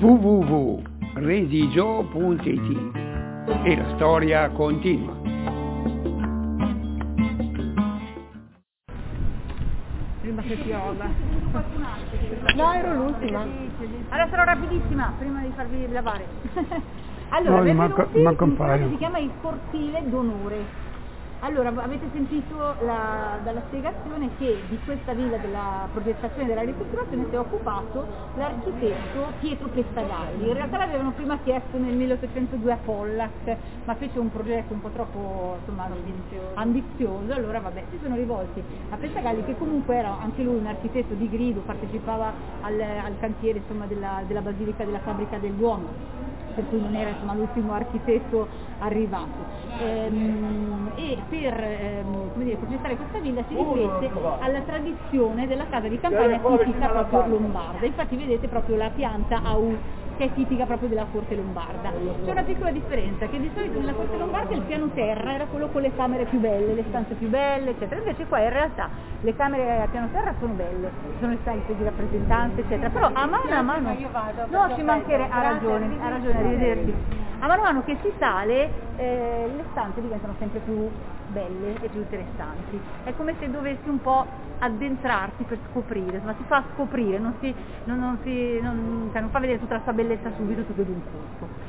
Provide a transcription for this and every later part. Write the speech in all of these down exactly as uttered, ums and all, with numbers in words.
w w w punto resigio punto i t e la storia continua. Prima che piova. No, ero l'ultima. Allora sarò rapidissima, prima di farvi lavare. Allora, No, benvenuti ma in compare. quello che si chiama il cortile d'onore. Allora, avete sentito la, dalla spiegazione che di questa villa della progettazione della ristrutturazione si è occupato l'architetto Pietro Pestagalli. In realtà l'avevano prima chiesto nel milleottocentodue a Pollack, ma fece un progetto un po' troppo insomma, ambizioso. ambizioso, allora vabbè, si sono rivolti a Pestagalli, che comunque era anche lui un architetto di grido, partecipava al, al cantiere insomma, della, della Basilica della Fabbrica del Duomo, per cui non era insomma, l'ultimo architetto arrivato. Ehm, e per ehm, come dire, progettare questa villa si riflette alla tradizione della casa di campagna tipica proprio lombarda. Infatti vedete proprio la pianta a U, che è tipica proprio della corte lombarda. C'è una piccola differenza, che di solito nella corte lombarda il piano terra era quello con le camere più belle, le stanze più belle, eccetera. Invece qua in realtà le camere a piano terra sono belle, ci sono le stanze di rappresentanze, eccetera. Però a mano a mano, no, ci mancherebbe, ha ragione, ha ragione, arrivederci. A mano a mano che si sale, eh, le stanze diventano sempre più belle e più interessanti. È come se dovessi un po' addentrarsi per scoprire, insomma si fa scoprire, non, si, non, non, si, non, cioè non fa vedere tutta la sua bellezza subito, tutto d'un colpo.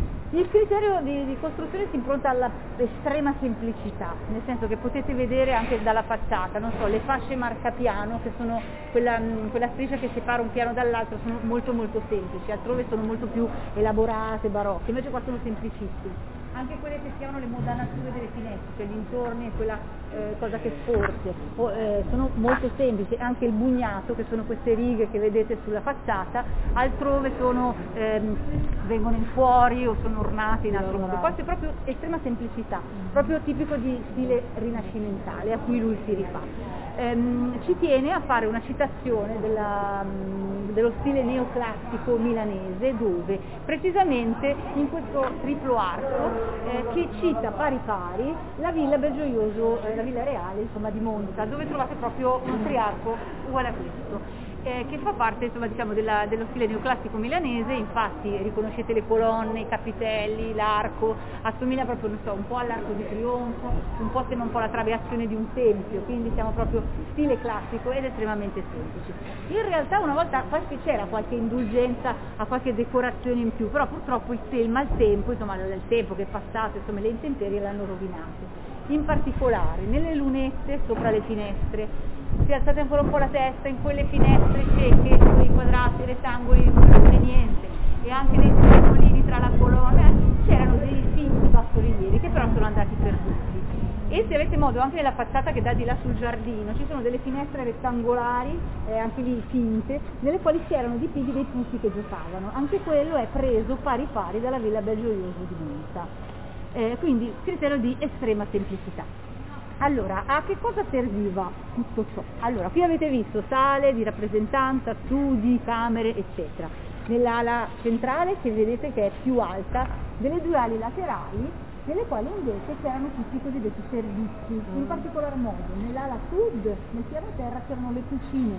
Il criterio di, di costruzione si impronta all'estrema semplicità, nel senso che potete vedere anche dalla facciata, non so, le fasce marcapiano, che sono quella, quella striscia che separa un piano dall'altro, sono molto molto semplici, altrove sono molto più elaborate, barocche, invece qua sono semplicissime. Anche quelle che si chiamano le modanature delle finestre, cioè l'intorno e quella eh, cosa che sporge, o, eh, sono molto semplici, anche il bugnato, che sono queste righe che vedete sulla facciata, altrove sono, ehm, vengono in fuori o sono ornati in altro modo. Qua c'è proprio estrema semplicità, proprio tipico di stile rinascimentale a cui lui si rifà. Ehm, ci tiene a fare una citazione della, dello stile neoclassico milanese, dove precisamente in questo triplo arco eh, che cita pari pari la villa Belgioioso, eh, la villa reale insomma, di Monza, dove trovate proprio un triarco uguale a questo. Eh, che fa parte insomma, diciamo, della, dello stile neoclassico milanese. Infatti riconoscete le colonne, i capitelli, l'arco, assomiglia proprio non so, un po' all'Arco di Trionfo, un po' sembra un po' la trabeazione di un tempio, quindi siamo proprio stile classico ed estremamente semplici. In realtà una volta quasi c'era qualche indulgenza a qualche decorazione in più, però purtroppo il, il maltempo, insomma il tempo che è passato, insomma le intemperie l'hanno rovinato. In particolare nelle lunette sopra le finestre, se alzate ancora un po' la testa, in quelle finestre cieche, sui quadrati, rettangoli, non c'è niente, e anche nei triangolini tra la colonna c'erano dei finti bassorilievi che però sono andati perduti. E se avete modo, anche nella facciata che dà di là sul giardino, ci sono delle finestre rettangolari, eh, anche lì finte, nelle quali si erano dipinti dei putti che giocavano. Anche quello è preso pari pari dalla villa Belgioioso di Monza. Eh, quindi criterio di estrema semplicità. Allora, a che cosa serviva tutto ciò? Allora, qui avete visto sale di rappresentanza, studi, camere, eccetera. Nell'ala centrale, che vedete che è più alta, delle due ali laterali, nelle quali invece c'erano tutti i cosiddetti servizi. In particolar modo, nell'ala sud, nel piano terra, c'erano le cucine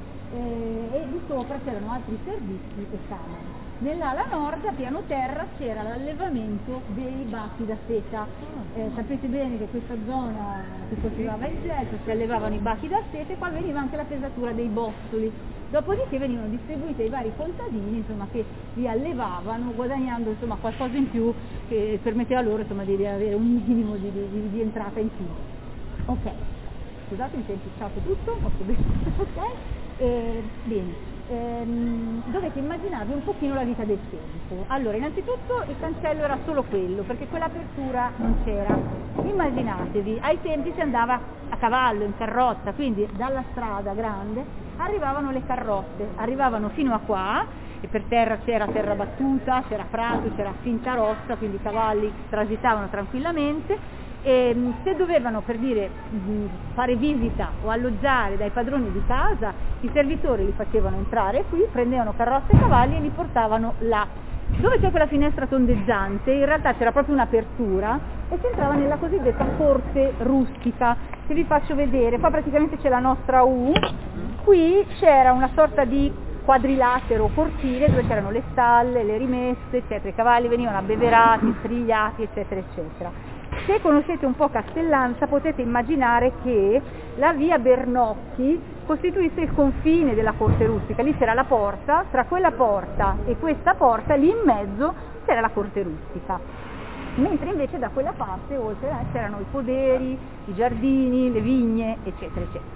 eh, e di sopra c'erano altri servizi e camere. Nell'ala nord, a piano terra, c'era l'allevamento dei bacchi da seta. Eh, sapete bene che questa zona si coltivava il gelso, si allevavano i bacchi da seta e qua veniva anche la pesatura dei bossoli. Dopodiché venivano distribuiti ai vari contadini insomma, che li allevavano, guadagnando insomma, qualcosa in più che permetteva loro insomma, di avere un minimo di, di, di entrata in più. Ok, scusate, mi sento ciato tutto, molto bene, ok, eh, bene. Ehm, dovete immaginarvi un pochino la vita del tempo. Allora, innanzitutto il cancello era solo quello, perché quell'apertura non c'era. Immaginatevi, ai tempi si andava a cavallo, in carrozza, quindi dalla strada grande arrivavano le carrozze, arrivavano fino a qua e per terra c'era terra battuta, c'era prato, c'era finta rossa, quindi i cavalli transitavano tranquillamente. E se dovevano, per dire, fare visita o alloggiare dai padroni di casa, i servitori li facevano entrare qui, prendevano carrozze e cavalli e li portavano là. Dove c'è quella finestra tondeggiante, in realtà c'era proprio un'apertura e si entrava nella cosiddetta corte rustica, che vi faccio vedere. Qua praticamente c'è la nostra U, qui c'era una sorta di quadrilatero cortile dove c'erano le stalle, le rimesse, eccetera. I cavalli venivano abbeverati, strigliati, eccetera, eccetera. Se conoscete un po' Castellanza potete immaginare che la via Bernocchi costituisse il confine della corte rustica. Lì c'era la porta, tra quella porta e questa porta, lì in mezzo c'era la corte rustica. Mentre invece da quella parte oltre eh, c'erano i poderi, i giardini, le vigne, eccetera, eccetera.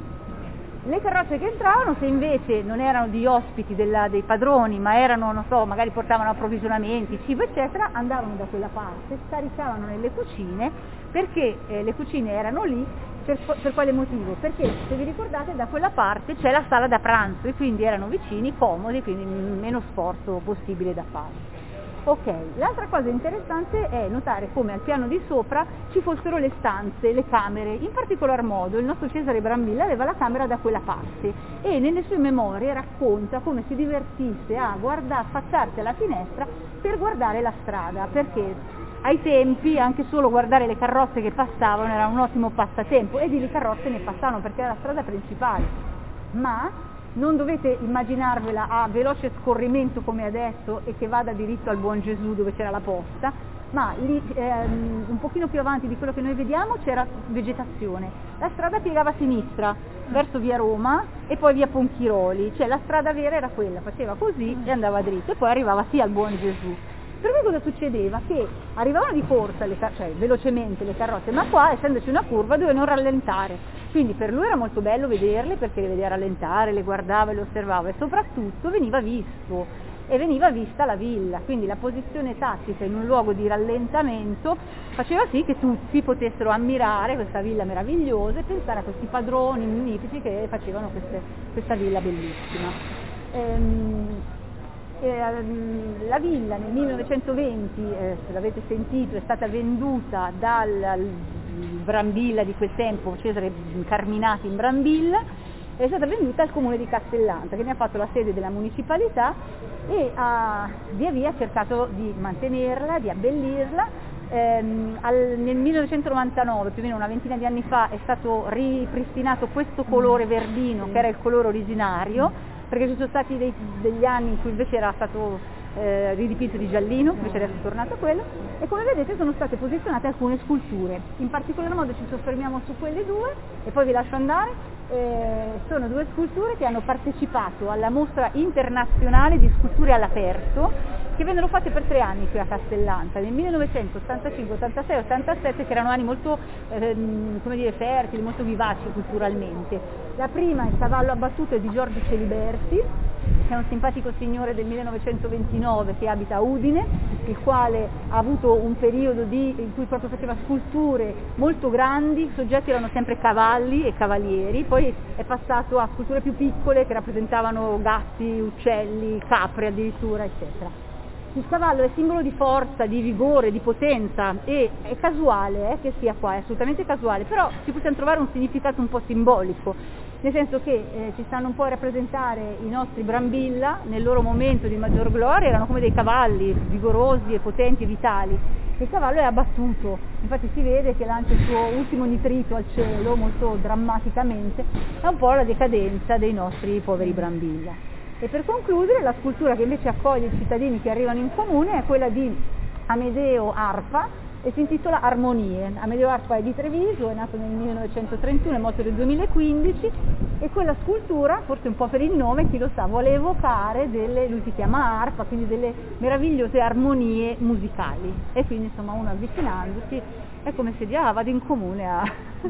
Le carrozze che entravano, se invece non erano di ospiti della, dei padroni, ma erano, non so, magari portavano approvvigionamenti, cibo, eccetera, andavano da quella parte, scaricavano nelle cucine, perché eh, le cucine erano lì, per, per quale motivo? Perché, se vi ricordate, da quella parte c'è la sala da pranzo e quindi erano vicini, comodi, quindi meno sforzo possibile da fare. Ok, l'altra cosa interessante è notare come al piano di sopra ci fossero le stanze, le camere, in particolar modo il nostro Cesare Brambilla aveva la camera da quella parte e nelle sue memorie racconta come si divertisse a guardare, affacciarsi alla finestra per guardare la strada, perché ai tempi anche solo guardare le carrozze che passavano era un ottimo passatempo e di le carrozze ne passavano perché era la strada principale, ma non dovete immaginarvela a veloce scorrimento come adesso e che vada diritto al Buon Gesù dove c'era la posta, ma lì ehm, un pochino più avanti di quello che noi vediamo c'era vegetazione. La strada piegava a sinistra verso via Roma e poi via Ponchiroli, cioè la strada vera era quella, faceva così e andava dritto e poi arrivava sì al Buon Gesù. Per cui cosa succedeva? Che arrivavano di corsa, le, cioè velocemente le carrozze, ma qua essendoci una curva dovevano rallentare, quindi per lui era molto bello vederle perché le vedeva rallentare, le guardava e le osservava e soprattutto veniva visto e veniva vista la villa, quindi la posizione tattica in un luogo di rallentamento faceva sì che tutti potessero ammirare questa villa meravigliosa e pensare a questi padroni magnifici che facevano queste, questa villa bellissima. Ehm, La villa nel millenovecentoventi, eh, se l'avete sentito, è stata venduta dal Brambilla di quel tempo, Cesare Carminati in Brambilla, è stata venduta al comune di Castellanza che ne ha fatto la sede della municipalità e ha via via cercato di mantenerla, di abbellirla. Ehm, al, nel millenovecentonovantanove, più o meno una ventina di anni fa, è stato ripristinato questo colore verdino che era il colore originario, perché ci sono stati dei, degli anni in cui invece era stato eh, ridipinto di giallino, invece adesso è tornato quello, e come vedete sono state posizionate alcune sculture, in particolar modo ci soffermiamo su quelle due e poi vi lascio andare. Eh, sono due sculture che hanno partecipato alla mostra internazionale di sculture all'aperto che vennero fatte per tre anni qui a Castellanza, nel millenovecentottantacinque, ottantasei, ottantasette, che erano anni molto ehm, come dire, fertili, molto vivaci culturalmente. La prima è Il cavallo abbattuto di Giorgio Celiberti, che è un simpatico signore del millenovecentoventinove che abita a Udine, il quale ha avuto un periodo di, in cui proprio faceva sculture molto grandi, i soggetti erano sempre cavalli e cavalieri, poi è passato a sculture più piccole che rappresentavano gatti, uccelli, capre addirittura, eccetera. Il cavallo è simbolo di forza, di vigore, di potenza e è casuale eh, che sia qua, è assolutamente casuale, però ci possiamo trovare un significato un po' simbolico, nel senso che eh, ci stanno un po' a rappresentare i nostri Brambilla nel loro momento di maggior gloria, erano come dei cavalli vigorosi e potenti e vitali. Il cavallo è abbattuto, infatti si vede che lancia il suo ultimo nitrito al cielo molto drammaticamente, è un po' la decadenza dei nostri poveri Brambilla. E per concludere, la scultura che invece accoglie i cittadini che arrivano in comune è quella di Amedeo Arpa e si intitola Armonie. Amedeo Arpa è di Treviso, è nato nel millenovecentotrentuno, è morto nel duemilaquindici e quella scultura, forse un po' per il nome, chi lo sa, vuole evocare delle, lui si chiama Arpa, quindi delle meravigliose armonie musicali e quindi insomma uno avvicinandosi è come se dice ah vado in comune a,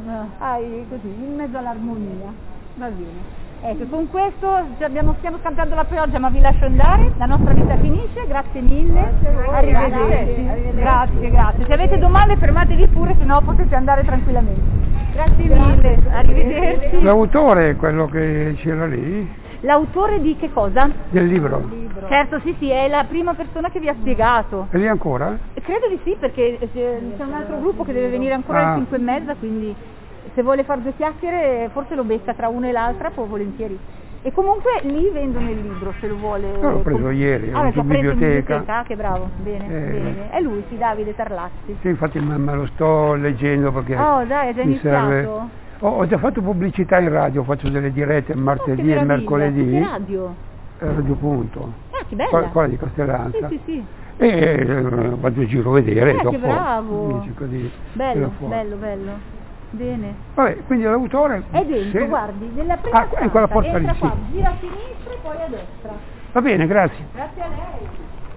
a, così, in mezzo all'armonia, va bene. Ecco, con questo abbiamo, stiamo cantando la pioggia ma vi lascio andare, la nostra vita finisce, grazie mille, arrivederci, arrivederci. Grazie, grazie. Se avete domande fermatevi pure, se no potete andare tranquillamente. Grazie, grazie mille, arrivederci. L'autore è quello che c'era lì? L'autore di che cosa? Del libro. Certo, sì, sì, è la prima persona che vi ha spiegato. È lì ancora? Credo di sì, perché c'è un altro gruppo che deve venire ancora alle ah. cinque e mezza, quindi se vuole fare due chiacchiere forse lo becca tra una e l'altra, poi volentieri. E comunque lì vendono il libro se lo vuole. No, l'ho preso ieri, ah, in biblioteca. Ah, che bravo, bene, eh, bene. È lui, sì, Davide Tarlazzi. Sì, infatti me, me lo sto leggendo perché oh, dai, è già mi iniziato. serve. Oh, ho già fatto pubblicità in radio, faccio delle dirette martedì oh, e mercoledì. Che radio? Radio Punto. Ah, che bella! Quella, quella di Castellanza. Sì, sì, sì. E eh, vado in giro a vedere. Eh, dopo che bravo! cerco di Bello, fuori. bello, bello. Bene. Vabbè, quindi l'autore... È dentro, se... guardi, nella prima ah, in quella porta entra lì, qua, sì. gira a sinistra e poi a destra. Va bene, grazie. Grazie a lei.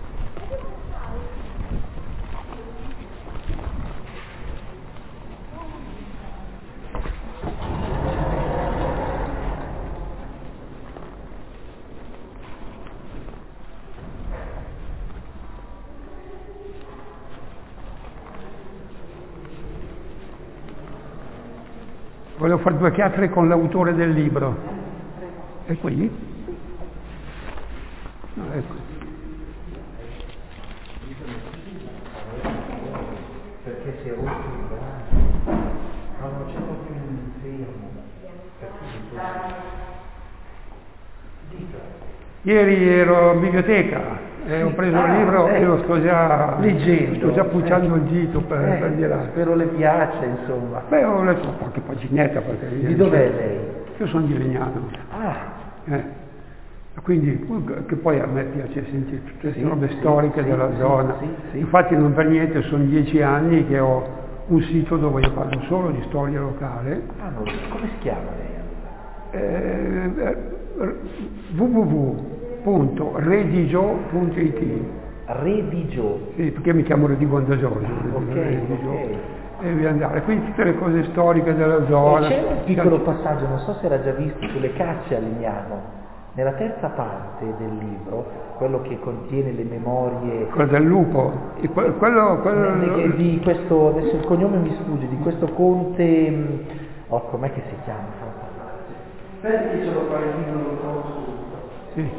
Volevo fare due chiacchiere con l'autore del libro. È qui? No, ecco. Perché si è rotto il braccio, ma non c'è proprio un infermo. Ieri ero in biblioteca e ho preso Ah, il libro eh, e lo sto già leggendo. sto già pucciando eh. il dito per, eh, per dirà. Spero le piace, insomma. Beh, ho letto qualche paginetta perché... Di dov'è lei? Io sono di Legnano. Ah, Eh. Quindi, che poi a me piace sentire tutte queste Sì, robe sì, storiche sì, della sì, zona. sì, sì. Infatti non per niente sono dieci anni che ho un sito dove io parlo solo di storia locale. ah non, come si chiama lei? Eh, w w w punto redigio punto i t. Redigio. Sì, perché mi chiamo Redigo Andagiolo. Ok, Redigio. ok. E via andare. Quindi tutte le cose storiche della zona. E c'è un piccolo passaggio, non so se era già visto, sulle cacce a Legnano. Nella terza parte del libro, quello che contiene le memorie... Quello del lupo. E que- quello, quello... Di, di questo, adesso il cognome mi sfugge, di questo conte... mh, Oh, com'è che si chiama? Perché ce l'ho qua il libro, lo trovo subito. Sì.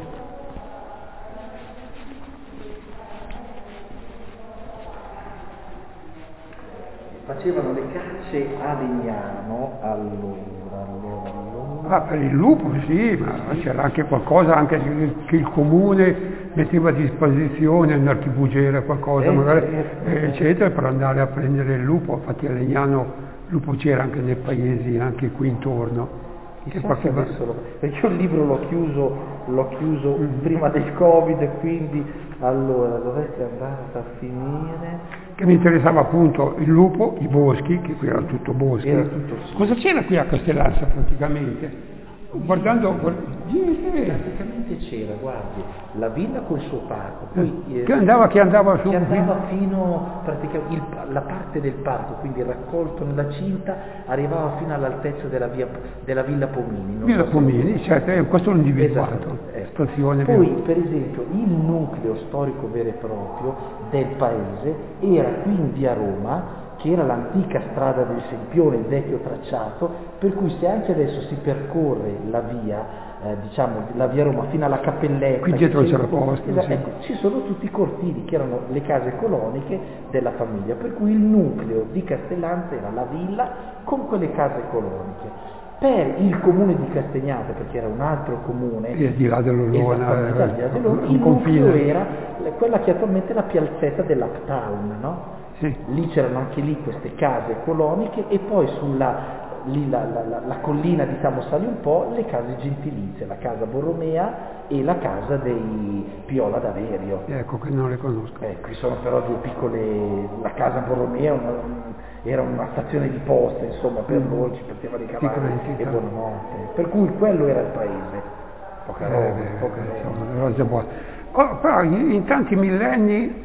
Facevano le cacce a Legnano, allora, allora, allora... Ah, per il lupo sì, ma c'era anche qualcosa anche che il comune metteva a disposizione, un archibugere, qualcosa, Eh, magari, certo. eh, eccetera, per andare a prendere il lupo. Infatti a Legnano il lupo c'era anche nei paesi, anche qui intorno. Chissà E se qualche va- adesso lo... Perché io il libro l'ho chiuso, l'ho chiuso Mm. prima del Covid, quindi allora dov'è che è andata a finire? che mi interessava appunto il lupo, i boschi, che qui era tutto boschi. Era tutto sì. Cosa c'era qui a Castellanza praticamente? Guardando... guard- eh, Praticamente c'era, guardi, la villa col suo parco, poi eh, che andava, che andava su... che andava fino praticamente il, la parte del parco, quindi raccolto nella cinta, arrivava fino all'altezza della, via, della Villa Pomini. non Villa so se- Pomini, certo, eh, questo è un individuato. Esatto, ecco. Stazione Poi, via- per esempio, il nucleo storico vero e proprio del paese era qui in via Roma, che era l'antica strada del Sempione, il vecchio tracciato, per cui se anche adesso si percorre la via, eh, diciamo, la via Roma fino alla Cappelletta... Qui dietro che c'era posto, esatto, sì. ecco, ci sono tutti i cortili, che erano le case coloniche della famiglia, per cui il nucleo di Castellanza era la villa con quelle case coloniche. Per il comune di Castegnate, perché era un altro comune, E di là dell'Olona, esattamente, al di là eh, dell'Olona, un il confine. nucleo era quella che attualmente è la piazzetta dell'Uptown, no? Sì. Lì c'erano anche lì queste case coloniche e poi sulla lì la, la, la, la collina, diciamo, sale un po', le case gentilizie, la casa Borromea e la casa dei Piola d'Averio. Ecco che non le conosco. Eh, qui sono però due piccole, la casa Borromea una, era una stazione di posta, insomma, per Mm. loro ci mettevano i cavalli Dimentica. e buonanotte. Per cui quello era il paese. Poca Eh, roba, beh, poca insomma, roba. le cose buone. Oh, però in, in tanti millenni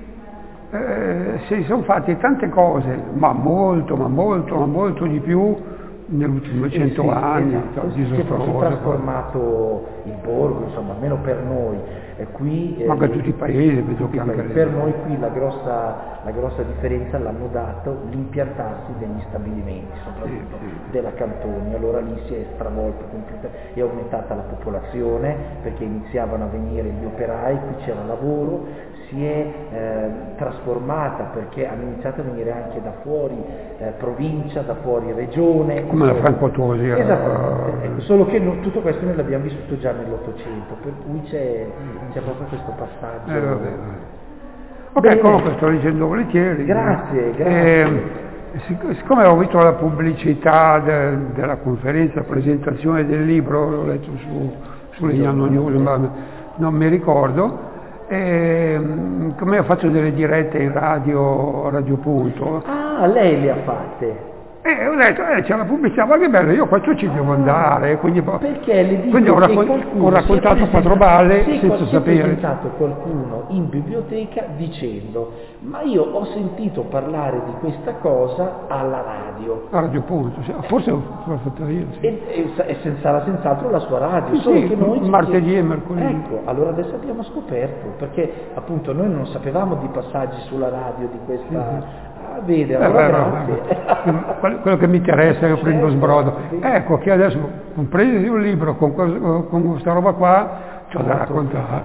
eh, si sono fatte tante cose, ma molto, ma molto, ma molto di più negli ultimi duecento Eh sì, anni, esatto, si è- si è disastroso. trasformato il borgo, insomma, almeno per noi. E qui, eh, Ma anche tutti i paesi, vedo tutti che i anche paesi. le- Per noi qui la grossa, la grossa differenza l'hanno dato l'impiantarsi degli stabilimenti, soprattutto Sì, sì. della Cantoni. Allora lì si è stravolto completamente, è aumentata la popolazione perché iniziavano a venire gli operai, qui c'era lavoro, si è eh, trasformata perché hanno iniziato a venire anche da fuori eh, provincia, da fuori regione. Come la Franco Tosi. eh, Esattamente, ecco, solo che no- tutto questo noi l'abbiamo vissuto già nell'Ottocento, per cui c'è, c'è proprio questo passaggio. Eh, vabbè, vabbè. Ok, Bene. comunque sto leggendo volentieri. Grazie, Eh, grazie. sic- siccome ho visto la pubblicità de- della conferenza, presentazione del libro, l'ho letto su, su Legnano News, ma non mi ricordo, e, come ho fatto delle dirette in radio, Radio Punto. Ah, lei le ha fatte? E ho detto, eh, c'è la pubblicità, ma che bello, io questo ci devo andare. Quindi, perché le dico quindi ho, raccon- ho raccontato quattro balle se senza si sapere. Si è presentato qualcuno in biblioteca dicendo, ma io ho sentito parlare di questa cosa alla radio. A Radio Punto, sì. Forse l'ho fatto io. Sì. E, e, e sen- sarà senz'altro la sua radio, Sì, solo sì, che noi... ci martedì chied- e mercoledì. Ecco, allora adesso abbiamo scoperto, perché appunto noi non sapevamo di passaggi sulla radio di questa... Ah, vede, Eh, allora beh, grazie. no, quello, quello che mi interessa io prendo Certo, sbrodo. sì. Ecco che adesso ho preso un libro con, cos- con questa roba qua, c'ho da raccontare.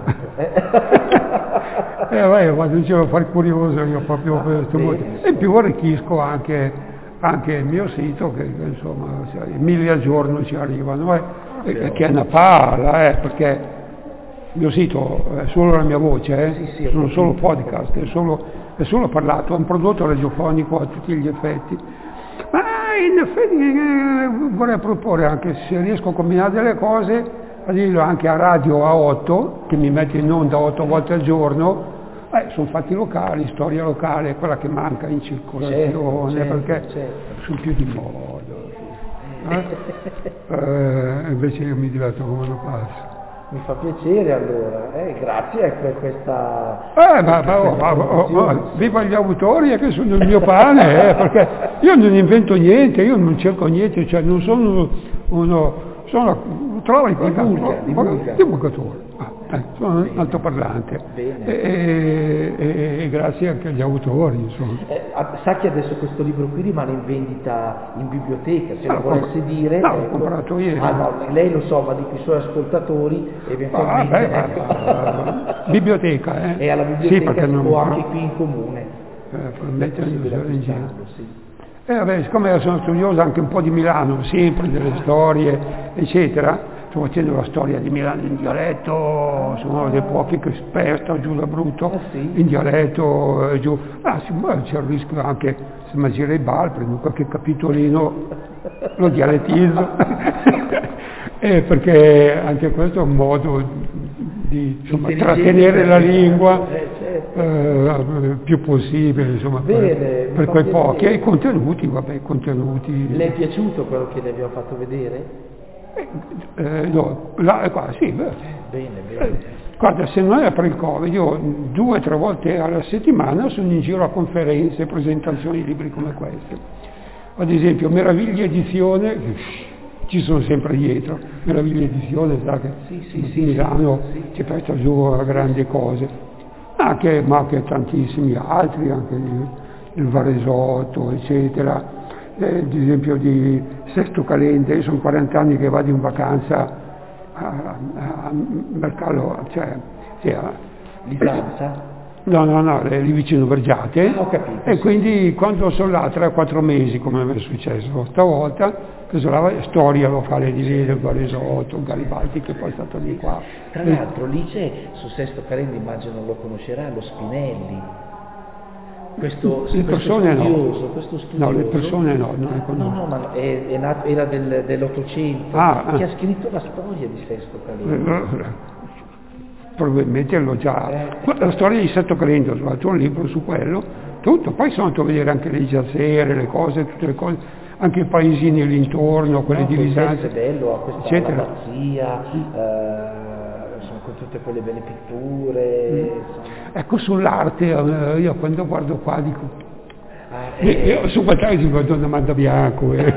Eh, vai, io vado in giro a fare curioso io proprio per questo motivo. E in più arricchisco anche, anche il mio sito, che insomma mille al giorno ci arrivano, eh, e, che è una palla, eh, perché il mio sito è solo la mia voce, eh, Sì, sì, sono ho solo capito. podcast, è solo, è solo parlato, è un prodotto radiofonico a tutti gli effetti. Ma in effetti eh, vorrei proporre anche, se riesco a combinare delle cose, a dirlo anche a Radio A otto, che mi mette in onda otto volte al giorno. Eh, sono fatti locali, storia locale, quella che manca in circolazione, Certo, perché certo. sono più di moda. Eh? Eh, invece io mi diverto come una pazza. Mi fa piacere allora, eh, grazie per questa... Eh, ma, ma, oh, ma, oh, ma viva gli autori, che sono il mio pane, eh, perché io non invento niente, io non cerco niente, cioè non sono uno, sono, trovo il Divulga, divulga. divulgatore. Eh, sono un altoparlante. Bene. E, e, e grazie anche agli autori, insomma. Eh, sa che adesso questo libro qui rimane in vendita in biblioteca, se No, lo volesse compr- dire... no, l'ho ecco. comprato ieri. Ah no, lei lo so, ma dico i suoi ascoltatori Ah, eventualmente... beh, ma- biblioteca, eh? E alla Sì, biblioteca perché non, o anche qui in comune. eh, È probabilmente non possibile sono in giro. acquistarlo, sì. E vabbè, siccome io sono studioso anche un po' di Milano, sempre delle storie, eccetera, sto facendo la storia di Milano in dialetto, sono uno dei pochi che spesso giù da brutto, Ah, sì? in dialetto, eh, giù. Ah, sì, ma c'è il rischio anche, se mi gira i bal, prendo qualche capitolino, lo dialettizzo, eh, perché anche questo è un modo di insomma, trattenere la lingua Eh, certo. eh, più possibile, insomma, Bene, per, mi per fa quei piacere. pochi. E i contenuti, vabbè, i contenuti... Le è piaciuto quello che le abbiamo fatto vedere? Eh, no, là, qua, sì, beh. Bene, Eh, bene. guarda, se non era per il Covid, io due o tre volte alla settimana sono in giro a conferenze, presentazioni di libri come queste. Ad esempio, Meraviglia Edizione, ci sono sempre dietro, Meraviglia Edizione, sa che Sì, sì, di sì, Milano sì, sì. ci porta giù a grandi cose, anche, ma anche tantissimi altri, anche il, il Varesotto, eccetera. Eh, ad esempio di Sesto Calenda, io sono quaranta anni che vado in vacanza a, a, a Mercallo, cioè, sì, a, Lisanza? no, no, no, lì vicino Vergiate, Ah, ho capito, e sì. quindi quando sono là tre o quattro mesi, come mi è successo stavolta, che sono la storia locale di lì, del Varesotto, Garibaldi, che poi è stato di qua. Tra l'altro lì c'è, su Sesto Calenda immagino lo conoscerà, lo Spinelli. Questo, Le questo persone no. studioso, questo studioso. No, le persone no, non le No, conosco. no, ma è, è nato, era del, dell'Ottocento, Ah, ah. che ha scritto la storia di Sesto Calenda. Probabilmente l'ho già... Eh. La storia di Sesto Calenda, ho trovato un libro su quello, tutto. Poi sono andato a vedere anche le giazzere, le cose, tutte le cose, anche i paesini lì quelle No, di quel Lisanza, pezzo è bello, ha questa eccetera. abbazia, eh, insomma, con tutte quelle belle pitture. insomma. Ecco, sull'arte, eh, io quando guardo qua dico, Ah, io, eh, io su quattro dico Donna Manda Bianco. eh.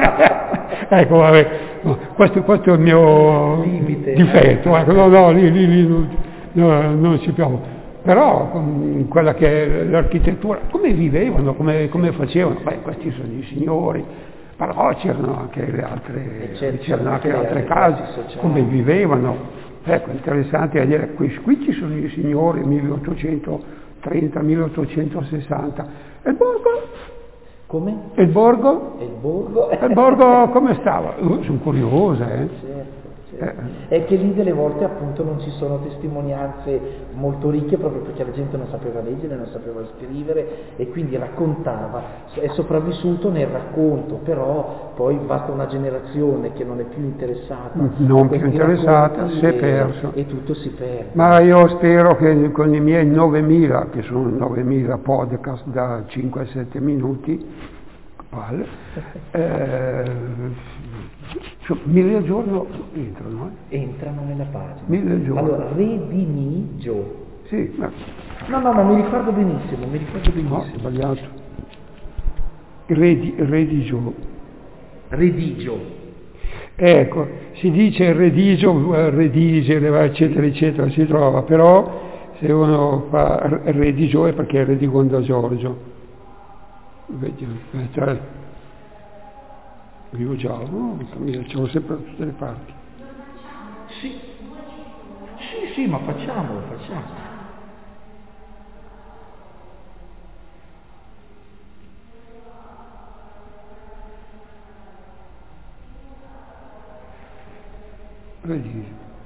Ecco, vabbè, no, questo, questo è il mio Limite, difetto, ecco, no, no, lì, lì, lì non, no, non ci piove. Però con quella che è l'architettura, come vivevano, come, come facevano, beh, questi sono i signori, però c'erano anche le altre, E certo, c'erano anche le altre altre case, classi sociali. come vivevano. Ecco, interessante vedere, qui, qui ci sono i signori milleottocentotrenta milleottocentosessanta. E il borgo? come? E il borgo? E il borgo? E il borgo come stava? Uh, sono curiosa, eh? Certo, certo. Eh. È che lì delle volte appunto non ci sono testimonianze molto ricche proprio perché la gente non sapeva leggere, non sapeva scrivere e quindi raccontava, è sopravvissuto nel racconto, però poi basta una generazione che non è più interessata, non più interessata, si è perso. E tutto si perde. Ma io spero che con i miei novemila, che sono novemila podcast da cinque a sette minuti, palle, eh, cioè, mille al giorno entrano. Eh? Entrano nella pagina. Mille al giorno. Allora, Redigio. Sì, ma... No, no, ma mi ricordo benissimo, mi ricordo benissimo. No, sbagliato. Redi, redigio. Redigio. Ecco, si dice redigio, redigere, eccetera, eccetera, si trova, però se uno fa redigio è perché è Redigondo Giorgio. Vedi, cioè, io già, no? Ce l'ho sempre da tutte le parti. Sì, sì, sì, ma facciamolo, facciamolo. Redigio.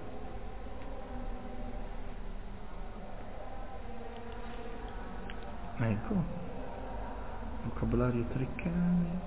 Ecco. Vocabolario Treccani.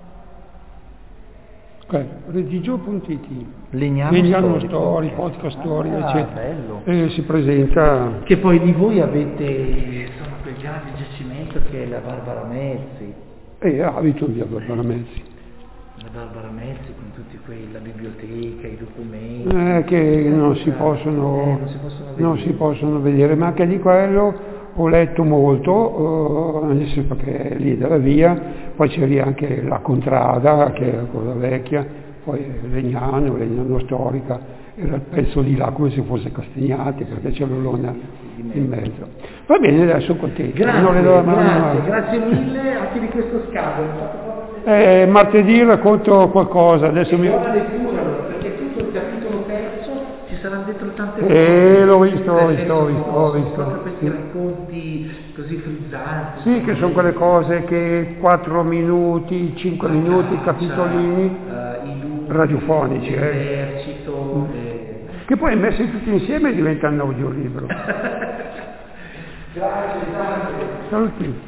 Eh, redigio punto it. Legnano, Legnano Story, Story, podcast Story, ah, eccetera. Bello. E si presenta. Che poi di voi avete, sono quel grande giacimento che è la Barbara Mezzi. E abito via Barbara Mezzi. La Barbara Mezzi con tutti quei, la biblioteca, i documenti. Eh, che non si, possono, eh, non, si possono non si possono vedere, ma anche di quello ho letto molto, eh, nel senso che lì dalla via, poi c'era anche la Contrada, che era quella vecchia, poi Legnano, Legnano Storica, era il pezzo di là come se fosse Castignati, perché c'è l'Olona in mezzo. Va bene, adesso contento. Grazie, non le do la mano grazie, grazie mille anche di questo scavo. Eh, martedì racconto qualcosa, adesso mi... Buona lettura, perché tutto il capitolo terzo ci saranno dentro tante cose. Eh, l'ho visto, l'ho visto, ho visto, ho visto. Proprio questi racconti così frizzanti. Sì, che sono quelle cose che quattro minuti, cinque minuti, capitolini uh, radiofonici. Eh. L'esercito. Mm. Eh. Che poi messi tutti insieme diventano un audiolibro. Grazie, grazie. Saluti.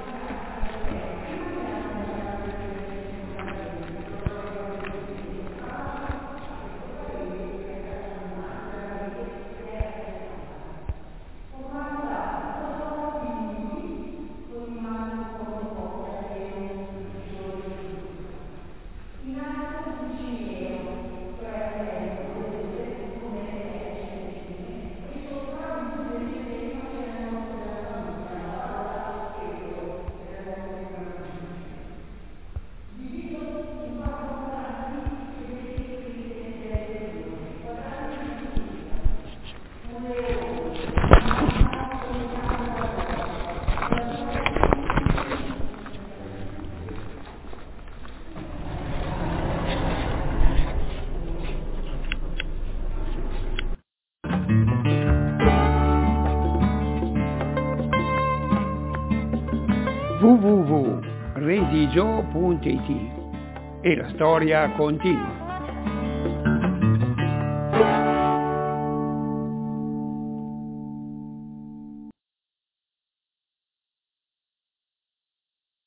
w w w punto redigio punto it e la storia continua.